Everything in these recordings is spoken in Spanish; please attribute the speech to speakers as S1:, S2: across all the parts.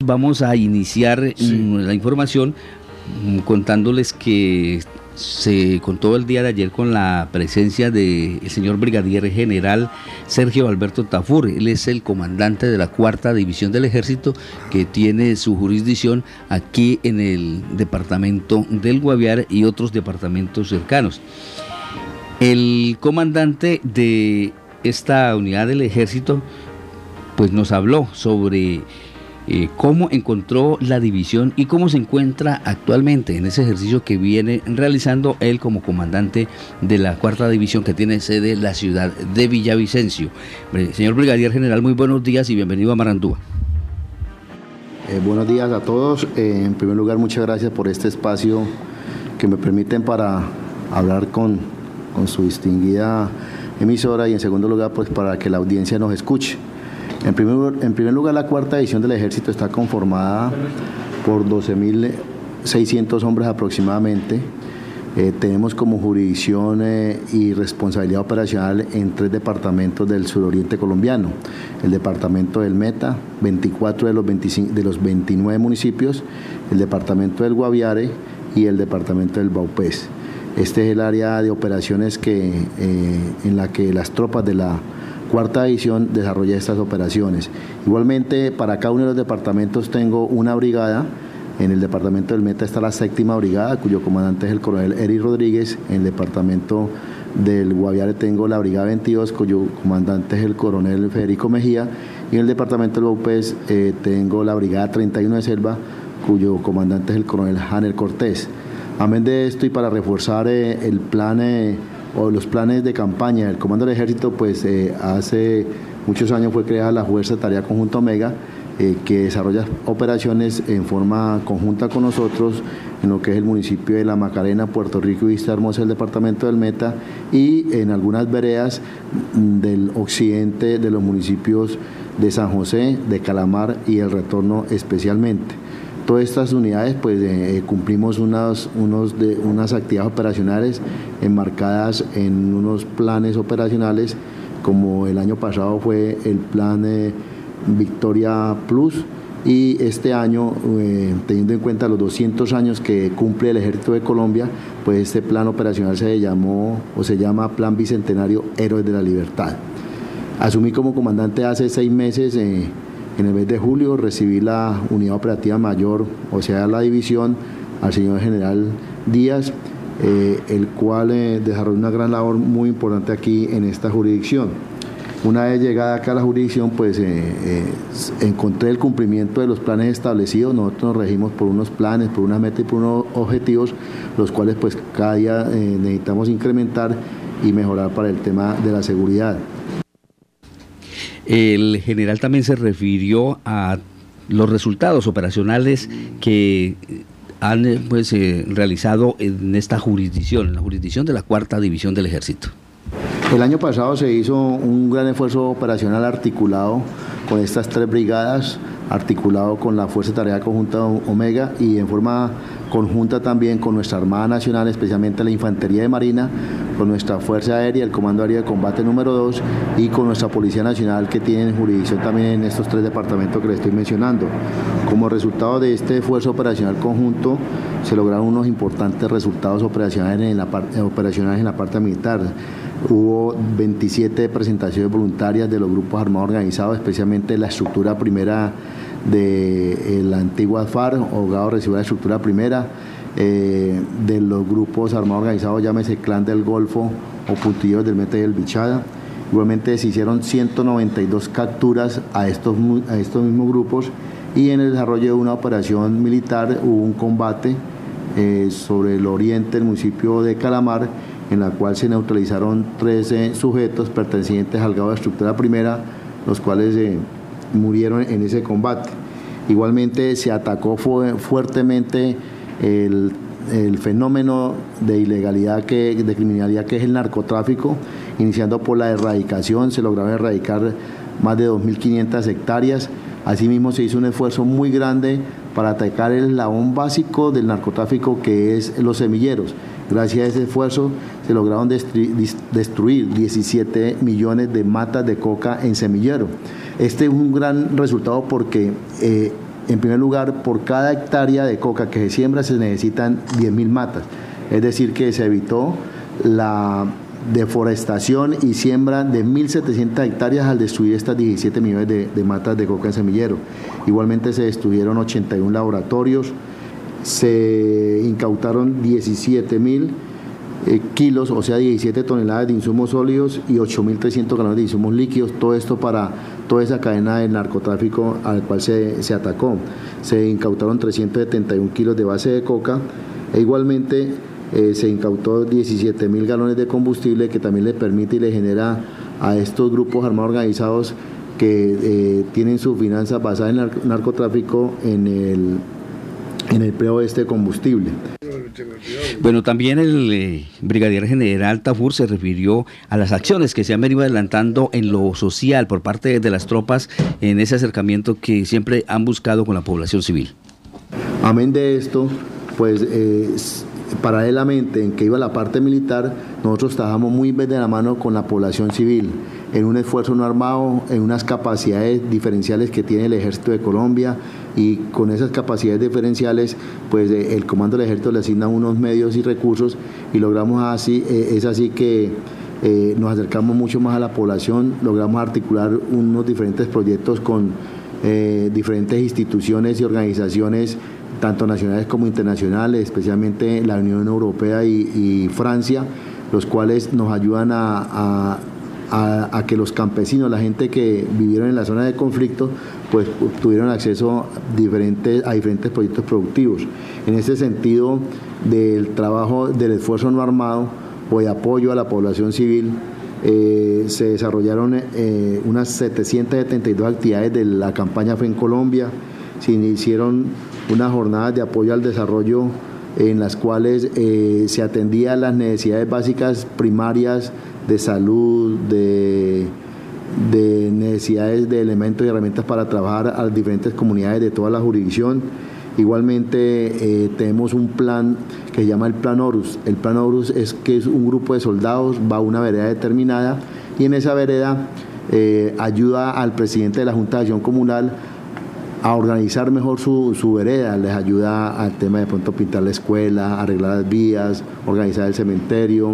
S1: vamos a iniciar la información contándoles que se contó el día de ayer con la presencia del señor Brigadier General Sergio Alberto Tafur. Él es el comandante de la 4ª División del Ejército, que tiene su jurisdicción aquí en el departamento del Guaviare y otros departamentos cercanos. El comandante de esta unidad del Ejército pues nos habló sobre cómo encontró la división y cómo se encuentra actualmente en ese ejercicio que viene realizando él como comandante de la 4ª División, que tiene sede en la ciudad de Villavicencio. Señor Brigadier General, muy buenos días y bienvenido a Marandúa.
S2: Buenos días a todos. En primer lugar, muchas gracias por este espacio que me permiten para hablar con su distinguida emisora, y en segundo lugar, pues para que la audiencia nos escuche. En primer lugar, la 4ª División del Ejército está conformada por 12.600 hombres aproximadamente. Tenemos como jurisdicción y responsabilidad operacional en 3 departamentos del suroriente colombiano: el departamento del Meta, 24 de los 29 municipios, el departamento del Guaviare y el departamento del Vaupés. Este es el área de operaciones en la que las tropas de la 4ª División desarrolla estas operaciones. Igualmente, para cada uno de los departamentos tengo una brigada. En el departamento del Meta está la 7ª Brigada, cuyo comandante es el coronel Eric Rodríguez. En el departamento del Guaviare tengo la Brigada 22, cuyo comandante es el coronel Federico Mejía. Y en el departamento del Vaupés tengo la Brigada 31 de Selva, cuyo comandante es el coronel Janel Cortés. Amén de esto, y para reforzar el plan o los planes de campaña del Comando del Ejército, pues hace muchos años fue creada la Fuerza de Tarea Conjunta Omega, que desarrolla operaciones en forma conjunta con nosotros en lo que es el municipio de La Macarena, Puerto Rico y Vista Hermosa, el departamento del Meta, y en algunas veredas del occidente de los municipios de San José, de Calamar y El Retorno especialmente. Todas estas unidades pues cumplimos unas actividades operacionales enmarcadas en unos planes operacionales, como el año pasado fue el plan Victoria Plus, y este año, teniendo en cuenta los 200 años que cumple el Ejército de Colombia, pues este plan operacional se llama Plan Bicentenario Héroes de la Libertad. Asumí como comandante hace 6 meses. En el mes de julio recibí la unidad operativa mayor, o sea, la división, al señor general Díaz, el cual desarrolló una gran labor muy importante aquí en esta jurisdicción. Una vez llegada acá a la jurisdicción, pues encontré el cumplimiento de los planes establecidos. Nosotros nos regimos por unos planes, por unas metas y por unos objetivos, los cuales pues cada día necesitamos incrementar y mejorar para el tema de la seguridad.
S1: El general también se refirió a los resultados operacionales que han realizado en esta jurisdicción, en la jurisdicción de la 4ª División del Ejército.
S2: El año pasado se hizo un gran esfuerzo operacional articulado con estas 3 brigadas, articulado con la Fuerza de Tarea Conjunta Omega y en forma conjunta también con nuestra Armada Nacional, especialmente la Infantería de Marina, con nuestra Fuerza Aérea, el Comando Aéreo de Combate número 2 y con nuestra Policía Nacional, que tiene jurisdicción también en estos 3 departamentos que les estoy mencionando. Como resultado de este esfuerzo operacional conjunto, se lograron unos importantes resultados operacionales en la parte militar. Hubo 27 presentaciones voluntarias de los grupos armados organizados, especialmente la estructura primera de la antigua FARC, Hogado recibió la estructura primera, de los grupos armados organizados, llámese Clan del Golfo o Puntillos del Meta y el Bichada. Igualmente se hicieron 192 capturas a estos mismos grupos, y en el desarrollo de una operación militar hubo un combate sobre el oriente del municipio de Calamar, en la cual se neutralizaron 13 sujetos pertenecientes al grado de estructura primera, los cuales murieron en ese combate. Igualmente se atacó fuertemente el fenómeno de ilegalidad, de criminalidad, que es el narcotráfico, iniciando por la erradicación. Se lograron erradicar más de 2.500 hectáreas. Asimismo se hizo un esfuerzo muy grande para atacar el eslabón básico del narcotráfico, que es los semilleros. Gracias a ese esfuerzo se lograron destruir 17 millones de matas de coca en semillero. Este es un gran resultado porque en primer lugar, por cada hectárea de coca que se siembra se necesitan 10.000 matas. Es decir, que se evitó la deforestación y siembra de 1.700 hectáreas al destruir estas 17 millones de matas de coca en semillero. Igualmente se destruyeron 81 laboratorios, se incautaron 17.000 kilos, o sea 17 toneladas de insumos sólidos y 8.300 galones de insumos líquidos, todo esto para toda esa cadena del narcotráfico al cual se atacó. Se incautaron 371 kilos de base de coca e igualmente se incautó 17.000 galones de combustible, que también le permite y le genera a estos grupos armados organizados que tienen sus finanzas basadas en el narcotráfico en el empleo de este combustible.
S1: Bueno, también el brigadier general Tafur se refirió a las acciones que se han venido adelantando en lo social por parte de las tropas en ese acercamiento que siempre han buscado con la población civil.
S2: Amén de esto, pues paralelamente en que iba la parte militar, nosotros trabajamos muy de la mano con la población civil, en un esfuerzo no armado, en unas capacidades diferenciales que tiene el Ejército de Colombia, y con esas capacidades diferenciales, pues el Comando del Ejército le asigna unos medios y recursos, y logramos así, es así que nos acercamos mucho más a la población, logramos articular unos diferentes proyectos con diferentes instituciones y organizaciones, tanto nacionales como internacionales, especialmente la Unión Europea y Francia, los cuales nos ayudan a que los campesinos, la gente que vivieron en la zona de conflicto, pues tuvieron acceso a diferentes proyectos productivos. En este sentido, del trabajo, del esfuerzo no armado o de apoyo a la población civil, se desarrollaron unas 772 actividades de la campaña Fe en Colombia. Se hicieron unas jornadas de apoyo al desarrollo en las cuales se atendía las necesidades básicas primarias de salud, de necesidades de elementos y herramientas para trabajar a las diferentes comunidades de toda la jurisdicción. Igualmente tenemos un plan que se llama el Plan Horus. El Plan Horus es un grupo de soldados, va a una vereda determinada, y en esa vereda ayuda al presidente de la Junta de Acción Comunal a organizar mejor su vereda, les ayuda al tema de pronto pintar la escuela, arreglar las vías, organizar el cementerio,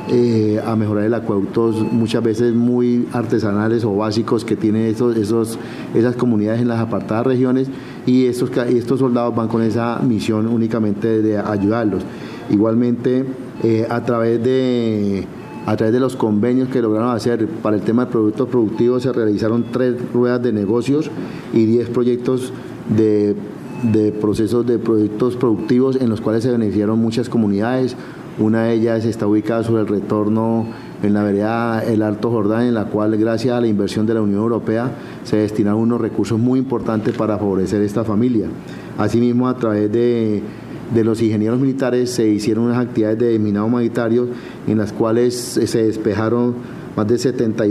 S2: a mejorar el acueductos muchas veces muy artesanales o básicos que tienen esas comunidades en las apartadas regiones, y estos soldados van con esa misión únicamente de ayudarlos. Igualmente a través de los convenios que lograron hacer para el tema de productos productivos, se realizaron 3 ruedas de negocios y 10 proyectos de procesos de proyectos productivos en los cuales se beneficiaron muchas comunidades. Una de ellas está ubicada sobre el retorno en la vereda El Alto Jordán, en la cual, gracias a la inversión de la Unión Europea, se destinaron unos recursos muy importantes para favorecer esta familia. Asimismo, a través de los ingenieros militares se hicieron unas actividades de desminado humanitario en las cuales se despejaron más de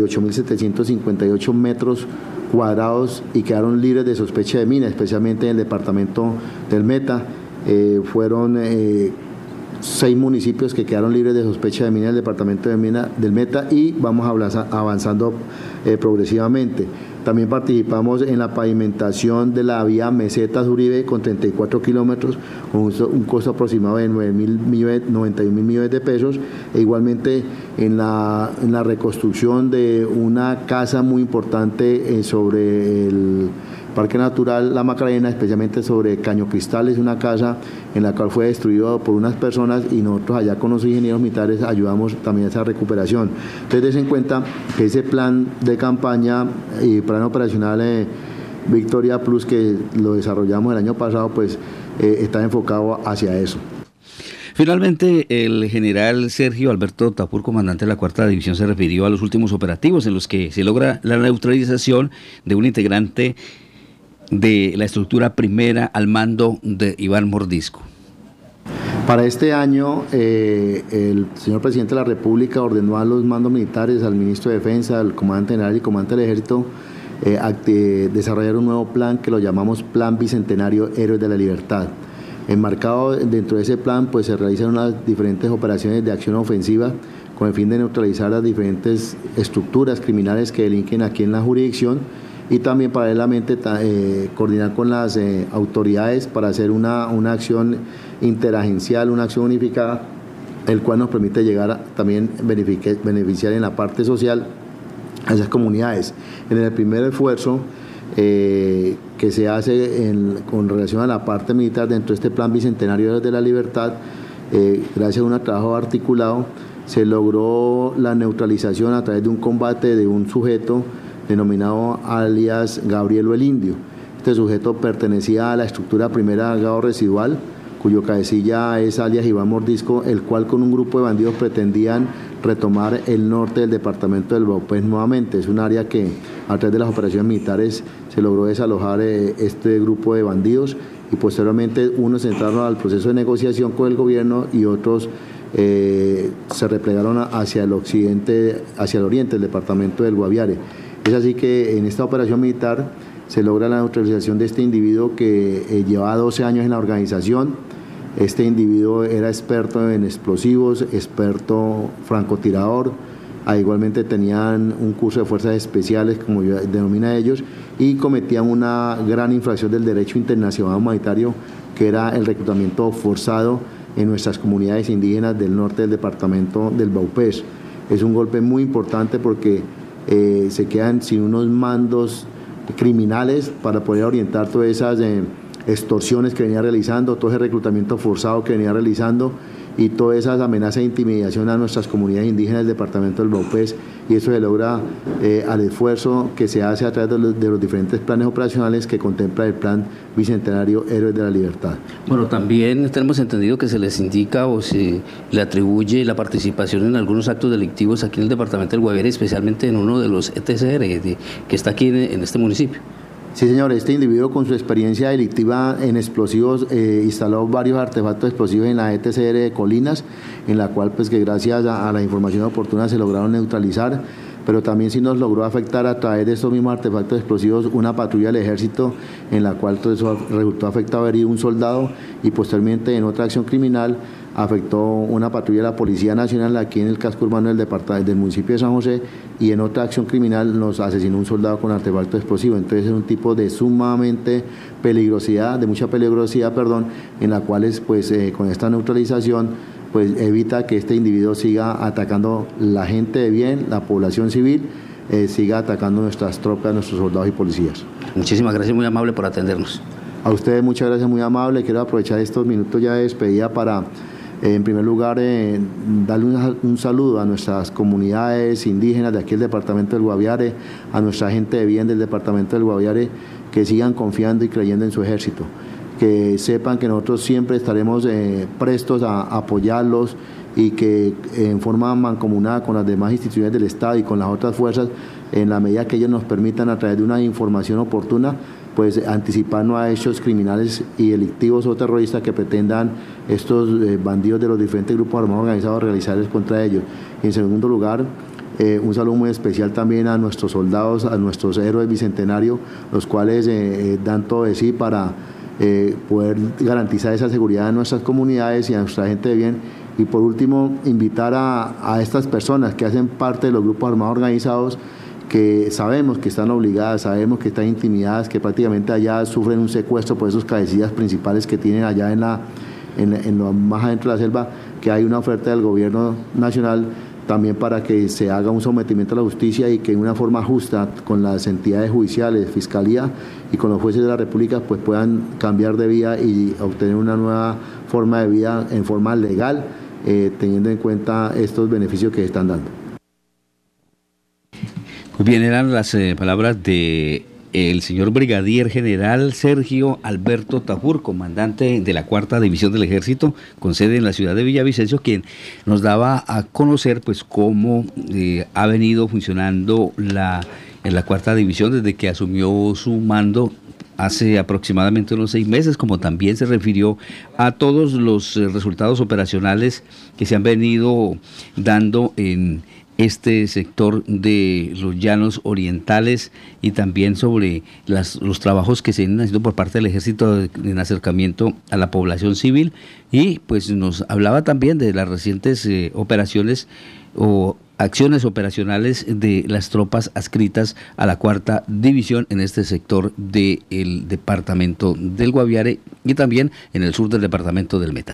S2: 78.758 metros cuadrados y quedaron libres de sospecha de mina, especialmente en el departamento del Meta. Fueron 6 municipios que quedaron libres de sospecha de mina en el departamento del Meta, y vamos avanzando progresivamente. También participamos en la pavimentación de la vía Mesetas-Uribe con 34 kilómetros, con un costo aproximado de 91.000 millones de pesos, e igualmente en la reconstrucción de una casa muy importante sobre el Parque Natural La Macarena, especialmente sobre Caño Cristal. Es una casa en la cual fue destruida por unas personas, y nosotros allá con los ingenieros militares ayudamos también a esa recuperación. Entonces, dense en cuenta que ese plan de campaña y plan operacional Victoria Plus, que lo desarrollamos el año pasado, pues está enfocado hacia eso.
S1: Finalmente, el general Sergio Alberto Tafur, comandante de la 4ª División, se refirió a los últimos operativos en los que se logra la neutralización de un integrante de la estructura primera al mando de Iván Mordisco.
S2: Para este año, el señor presidente de la República ordenó a los mandos militares, al ministro de Defensa, al comandante general y comandante del Ejército, desarrollar un nuevo plan que lo llamamos Plan Bicentenario Héroes de la Libertad. Enmarcado dentro de ese plan, pues se realizan unas diferentes operaciones de acción ofensiva con el fin de neutralizar las diferentes estructuras criminales que delinquen aquí en la jurisdicción. y también paralelamente coordinar con las autoridades para hacer una acción interagencial, una acción unificada, el cual nos permite llegar también beneficiar en la parte social a esas comunidades. En el primer esfuerzo que se hace con relación a la parte militar dentro de este Plan Bicentenario de la Libertad, gracias a un trabajo articulado, se logró la neutralización a través de un combate de un sujeto denominado alias Gabrielo el Indio. Este sujeto pertenecía a la estructura primera Gado Residual, cuyo cabecilla es alias Iván Mordisco, el cual con un grupo de bandidos pretendían retomar el norte del departamento del Baupés nuevamente. Es un área que a través de las operaciones militares se logró desalojar este grupo de bandidos y posteriormente unos entraron al proceso de negociación con el gobierno y otros se replegaron hacia el occidente, hacia el oriente del departamento del Guaviare. Es así que en esta operación militar se logra la neutralización de este individuo que llevaba 12 años en la organización. Este individuo era experto en explosivos, experto francotirador, igualmente tenían un curso de fuerzas especiales, como denomina ellos, y cometían una gran infracción del derecho internacional humanitario, que era el reclutamiento forzado en nuestras comunidades indígenas del norte del departamento del Baupés. Es un golpe muy importante porque se quedan sin unos mandos criminales para poder orientar todas esas extorsiones que venía realizando, todo ese reclutamiento forzado que venía realizando y todas esas amenazas de intimidación a nuestras comunidades indígenas del departamento del Baupés, y eso se logra al esfuerzo que se hace a través de los diferentes planes operacionales que contempla el Plan Bicentenario Héroes de la Libertad.
S1: Bueno, también tenemos entendido que se les indica o se le atribuye la participación en algunos actos delictivos aquí en el departamento del Guaviare, especialmente en uno de los ETCR que está aquí en este municipio.
S2: Sí, señor, este individuo con su experiencia delictiva en explosivos instaló varios artefactos explosivos en la ETCR de Colinas, en la cual pues que gracias a la información oportuna se lograron neutralizar, pero también sí nos logró afectar a través de estos mismos artefactos explosivos una patrulla del ejército, en la cual todo eso resultó afectado herido un soldado, y posteriormente en otra acción criminal afectó una patrulla de la Policía Nacional aquí en el casco urbano del municipio de San José, y en otra acción criminal nos asesinó un soldado con artefacto explosivo. Entonces es un tipo de sumamente peligrosidad, en la cual pues con esta neutralización pues evita que este individuo siga atacando la gente de bien, la población civil, siga atacando nuestras tropas, nuestros soldados y policías.
S1: Muchísimas gracias, muy amable por atendernos.
S2: A ustedes muchas gracias, muy amable. Quiero aprovechar estos minutos ya de despedida para en primer lugar, darle un saludo a nuestras comunidades indígenas de aquí del departamento del Guaviare, a nuestra gente de bien del departamento del Guaviare, que sigan confiando y creyendo en su ejército, que sepan que nosotros siempre estaremos prestos a apoyarlos y que en forma mancomunada con las demás instituciones del Estado y con las otras fuerzas, en la medida que ellos nos permitan a través de una información oportuna, pues anticiparnos a hechos criminales y delictivos o terroristas que pretendan estos bandidos de los diferentes grupos armados organizados realizarles contra ellos. Y en segundo lugar, un saludo muy especial también a nuestros soldados, a nuestros héroes bicentenarios, los cuales dan todo de sí para poder garantizar esa seguridad en nuestras comunidades y a nuestra gente de bien. Y por último, invitar a estas personas que hacen parte de los grupos armados organizados, que sabemos que están obligadas, sabemos que están intimidadas, que prácticamente allá sufren un secuestro por esos cabecillas principales que tienen allá en lo más adentro de la selva, que hay una oferta del gobierno nacional también para que se haga un sometimiento a la justicia y que en una forma justa con las entidades judiciales, fiscalía y con los jueces de la República pues puedan cambiar de vida y obtener una nueva forma de vida en forma legal, teniendo en cuenta estos beneficios que se están dando.
S1: Pues bien, eran las palabras de el señor Brigadier General Sergio Alberto Tafur, comandante de la 4ª División del Ejército, con sede en la ciudad de Villavicencio, quien nos daba a conocer pues cómo ha venido funcionando en la 4ª División desde que asumió su mando hace aproximadamente unos 6 meses, como también se refirió a todos los resultados operacionales que se han venido dando en este sector de los llanos orientales y también sobre los trabajos que se vienen haciendo por parte del ejército en acercamiento a la población civil, y pues nos hablaba también de las recientes operaciones o acciones operacionales de las tropas adscritas a la 4ª División en este sector del departamento del Guaviare y también en el sur del departamento del Meta.